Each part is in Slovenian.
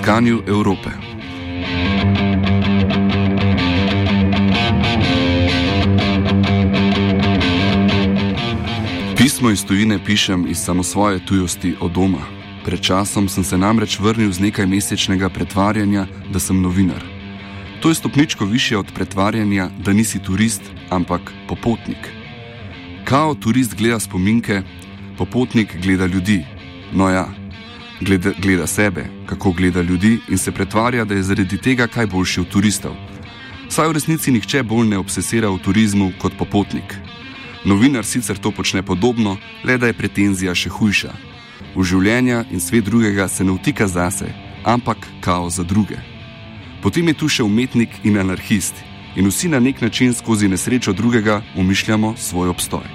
iskanju Evrope. Pismo iz tujine pišem iz samosvoje tujosti od doma. Pred časom sem se namreč vrnil z nekaj mesečnega pretvarjanja, da sem novinar. To je stopničko višje od pretvarjanja, da nisi turist, ampak popotnik. Kao turist gleda spominke, popotnik gleda ljudi. No ja, gleda sebe, kako gleda ljudi in se pretvarja, da je zaradi tega kaj boljši od turistov. Saj v resnici nihče bolj ne obsesira v turizmu kot popotnik. Novinar sicer to počne podobno, le da je pretenzija še hujša. V življenja in svet drugega se ne vtika zase, ampak kao za druge. Potem je tu še umetnik in anarhist in vsi na nek način skozi nesrečo drugega umišljamo svoj obstoj.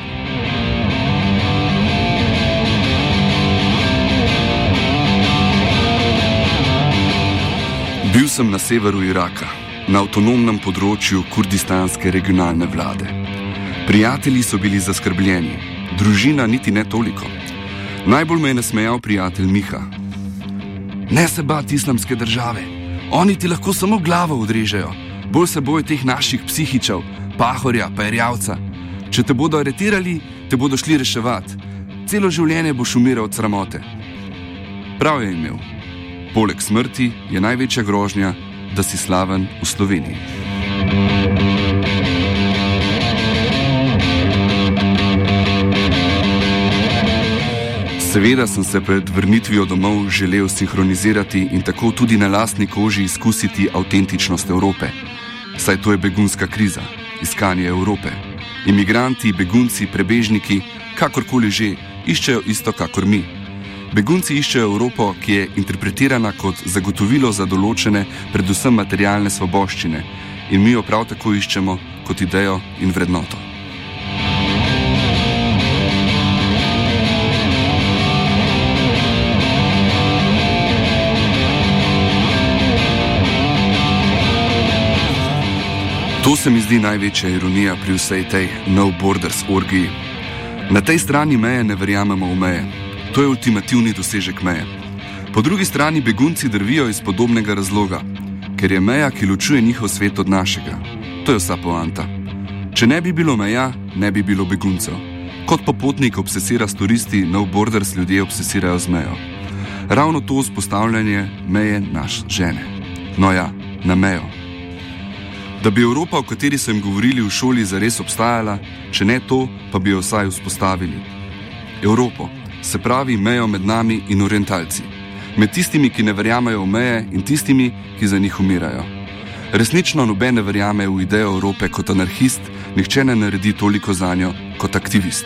Bil sem na severu Iraka, na avtonomnem področju kurdistanske regionalne vlade. Prijatelji so bili zaskrbljeni, družina niti ne toliko. Najbolj me je nasmejal prijatelj Miha. Ne se bati islamske države, oni ti lahko samo glavo odrežejo, bolj se boj teh naših psihičev, pahorja, perjavca. Če te bodo aretirali, te bodo šli reševati. Celo življenje boš umiral od sramote. Prav je imel. Poleg smrti je največja grožnja, da si slaven v Sloveniji. Seveda sem se pred vrnitvijo domov želel sinhronizirati in tako tudi na lastni koži izkusiti avtentičnost Evrope. Saj to je begunska kriza, iskanje Evrope. Imigranti, begunci, prebežniki, kakorkoli že, iščejo isto kakor mi. Begunci iščejo Evropo, ki je interpretirana kot zagotovilo za določene, predvsem materialne svoboščine, in mi jo prav tako iščemo kot idejo in vrednoto. To se mi zdi največja ironija pri vsej tej No Borders orgiji. Na tej strani meje ne verjamemo v meje. To je ultimativni dosežek meje. Po drugi strani begunci drvijo iz podobnega razloga, ker je meja, ki ločuje njihov svet od našega. To je vsa poanta. Če ne bi bilo meja, ne bi bilo beguncev. Kot popotnik obsesira s turisti, No Borders ljudje obsesirajo z mejo. Ravno to vzpostavljanje meje naš žene. No ja, na mejo. Da bi Evropa, o kateri so jim govorili v šoli, zares obstajala, če ne to, pa bi jo vsaj vzpostavili. Evropo, se pravi mejo med nami in orientalci. Med tistimi, ki ne verjamejo v meje in tistimi, ki za njih umirajo. Resnično noben ne verjame v idejo Evrope kot anarhist, nihče ne naredi toliko zanjo kot aktivist.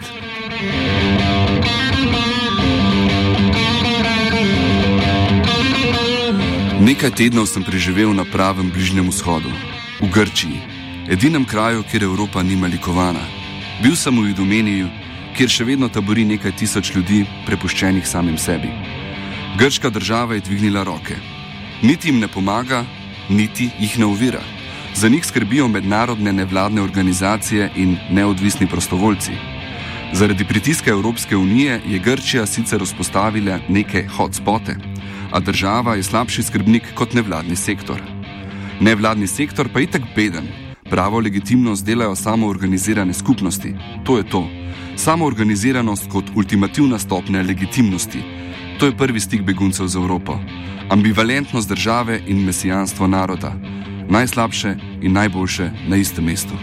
Nekaj tednov sem preživel na pravem Bližnjem vzhodu. V Grčiji, edinem kraju, kjer Evropa nima likovana. Bil sem v Idomeniju, kjer še vedno tabori nekaj tisoč ljudi, prepuščenih samim sebi. Grška država je dvignila roke. Niti jim ne pomaga, niti jih ne ovira. Za njih skrbijo mednarodne nevladne organizacije in neodvisni prostovoljci. Zaradi pritiska Evropske unije je Grčija sicer vzpostavila neke hotspote, a država je slabši skrbnik kot nevladni sektor. Nevladni sektor pa itak beden. Pravo legitimnost delajo samoorganizirane skupnosti. To je to. Samoorganiziranost kot ultimativna stopnja legitimnosti. To je prvi stik beguncev z Evropo. Ambivalentnost države in mesijanstvo naroda. Najslabše in najboljše na istem mestu.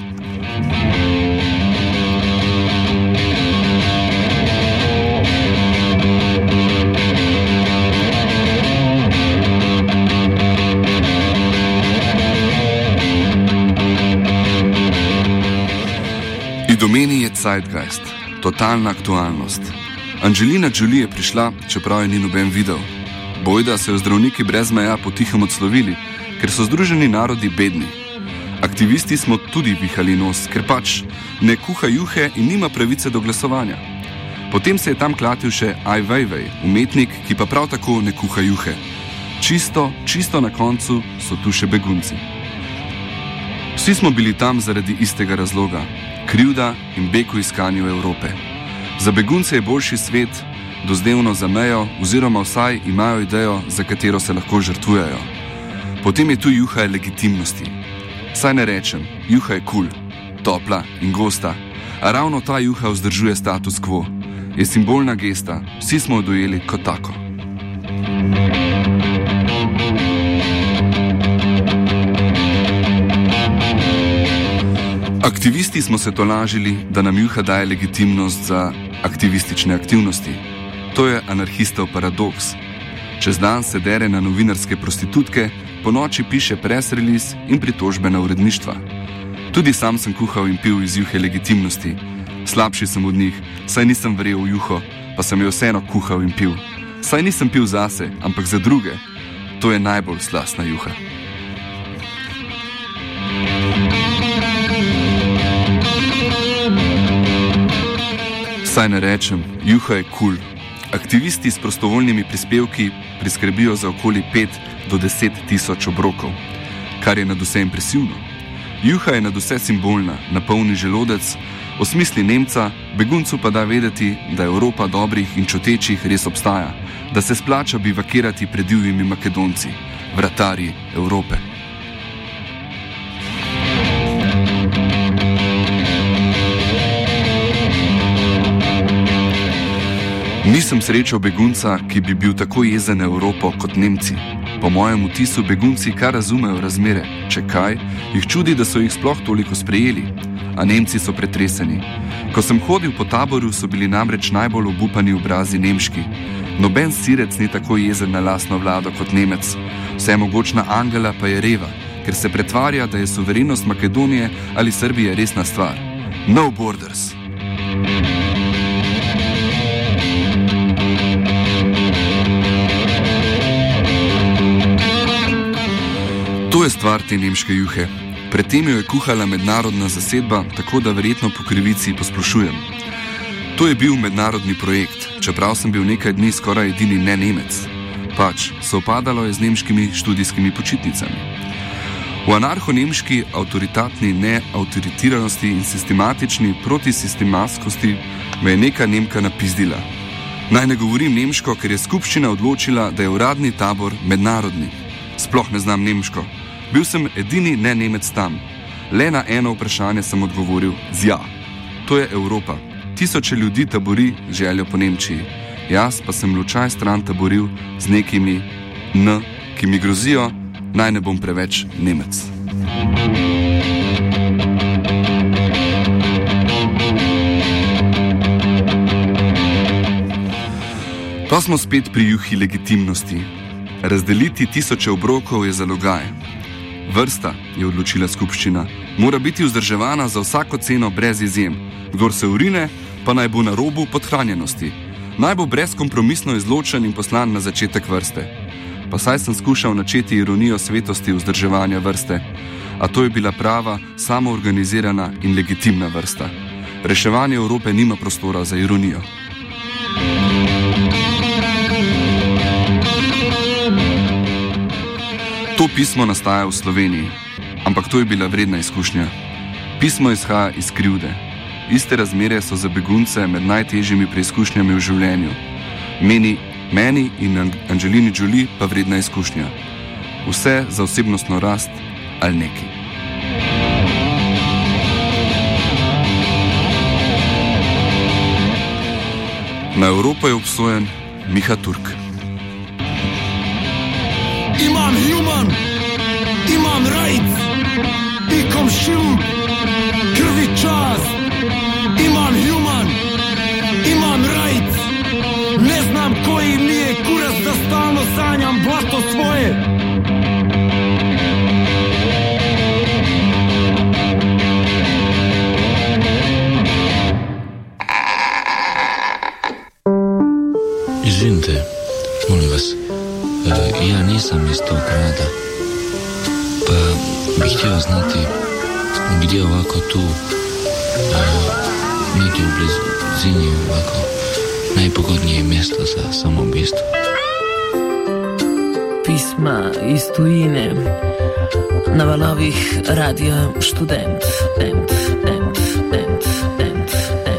Domeni je zeitgeist, totalna aktualnost. Angelina Jolie je prišla, čeprav je ni noben videl. Bojda so jo zdravniki brez meja potihem odslovili, ker so Združeni narodi bedni. Aktivisti smo tudi vihali nos, ker pač ne kuha juhe in nima pravice do glasovanja. Potem se je tam klatil še Ai Weiwei, umetnik, ki pa prav tako ne kuha juhe. Čisto na koncu so tu še begunci. Vsi smo bili tam zaradi istega razloga. Krivda in beg v iskanju Evrope. Za begunce je boljši svet, dozdevno zamejo oziroma vsaj imajo idejo, za katero se lahko žrtvujejo. Potem je tu juha legitimnosti. Saj ne rečem, juha je kul, topla in gosta, a ravno ta juha vzdržuje status quo. Je simbolna gesta, vsi smo jo dojeli kot tako. Aktivisti smo se tolažili, da nam juha daje legitimnost za aktivistične aktivnosti. To je anarhistov paradoks. Čez dan se dere na novinarske prostitutke, po noči piše press release in pritožbe na uredništva. Tudi sam sem kuhal in pil iz juhe legitimnosti. Slabši sem od njih, saj nisem verjel v juho, pa sem jo vseeno kuhal in pil. Saj nisem pil zase, ampak za druge. To je najbolj slastna juha. Saj ne rečem, juha je kul. Aktivisti s prostovoljnimi prispevki priskrbijo za okoli 5 do 10 tisoč obrokov, kar je nadvse impresivno. Juha je nadvse simbolna, napolni želodec, osmisli Nemca, beguncu pa da vedeti, da Evropa dobrih in čutečih res obstaja, da se splača bivakirati pred divjimi Makedonci, vratarji Evrope. Nisem srečal begunca, ki bi bil tako jezen na Evropo kot Nemci. Po mojem vtisu begunci kar razumejo razmere, če kaj, jih čudi, da so jih sploh toliko sprejeli. A Nemci so pretreseni. Ko sem hodil po taboru, so bili namreč najbolj obupani obrazi nemški. Noben Sirec ni tako jezen na lastno vlado kot Nemec. Vsemogočna Angela pa je reva, ker se pretvarja, da je suverenost Makedonije ali Srbije resna stvar. No borders! To je stvar te nemške juhe. Predtem jo je kuhala mednarodna zasedba, tako da verjetno po krivici posplošujem. To je bil mednarodni projekt, čeprav sem bil nekaj dni skoraj edini ne Nemec. Pač, sovpadalo je z nemškimi študijskimi počitnicami. V anarho-nemški avtoritatni neavtoritiranosti in sistematični protisistematskosti me je neka Nemka napizdila. Naj ne govorim nemško, ker je skupščina odločila, da je uradni tabor mednarodni. Sploh ne znam nemško. Bil sem edini ne Nemec tam. Le na eno vprašanje sem odgovoril z ja. To je Evropa. Tisoče ljudi tabori željo po Nemčiji. Jaz pa sem lučaj stran taboril z nekimi N, ki mi grozijo, naj ne bom preveč Nemec. Pa smo spet pri juhi legitimnosti. Razdeliti tisoče obrokov je zalogaj. Vrsta, je odločila skupščina, mora biti vzdrževana za vsako ceno brez izjem. Kdor se urine, pa naj bo na robu podhranjenosti. Naj bo brezkompromisno izločen in poslan na začetek vrste. Pa saj sem skušal načeti ironijo svetosti vzdrževanja vrste, a to je bila prava, samoorganizirana in legitimna vrsta. Reševanje Evrope nima prostora za ironijo. To pismo nastaja v Sloveniji, ampak to je bila vredna izkušnja. Pismo izhaja iz krivde. Iste razmere so za begunce med najtežjimi preizkušnjami v življenju. Meni in Angelini Jolie pa vredna izkušnja. Vse za osebnostno rast ali neki. Na Evropo je obsojen Miha Turk. Imam human, imam rights, ikom šum, krvi čas. Imam human, imam rights, ne znam koji mi je kurac da stalno sanjam blato svoje. Izvinite, molim vas. Ja nisam iz tog grada, pa bih htio znati gdje ovako tu, negdje u blizini ovako najpogodnije mjesto za samoubistvo. Pisma iz tujine na valovih Radija Študent.